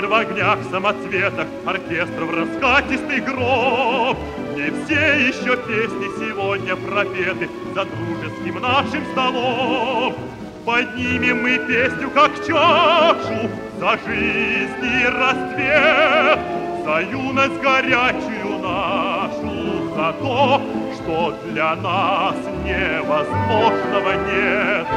в огнях, самоцветах, оркестр в раскатистый гром. Не все еще песни сегодня пропеты за дружеским нашим столом. Поднимем мы песню, как чашу, за жизнь и расцвет, за юность горячую нашу, за то, что для нас невозможного нет.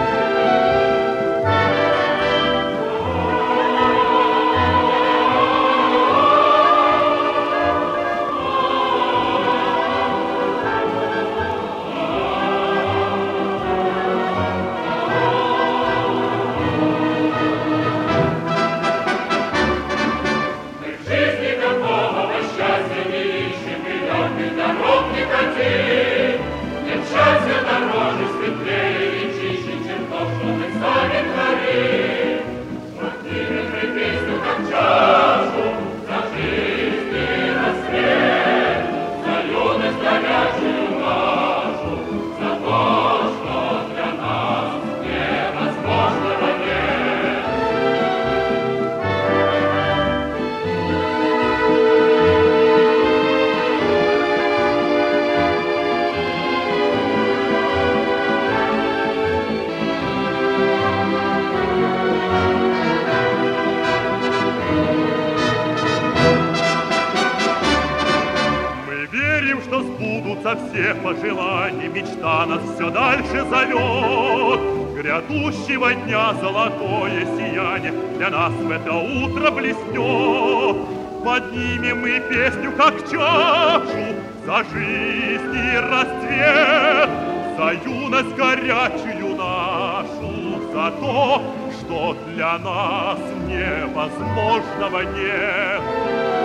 Все пожелания, мечта нас все дальше зовет. Грядущего дня золотое сияние для нас в это утро блеснет. Поднимем мы песню, как чашу, за жизнь и расцвет, за юность горячую нашу, за то, что для нас невозможного нет.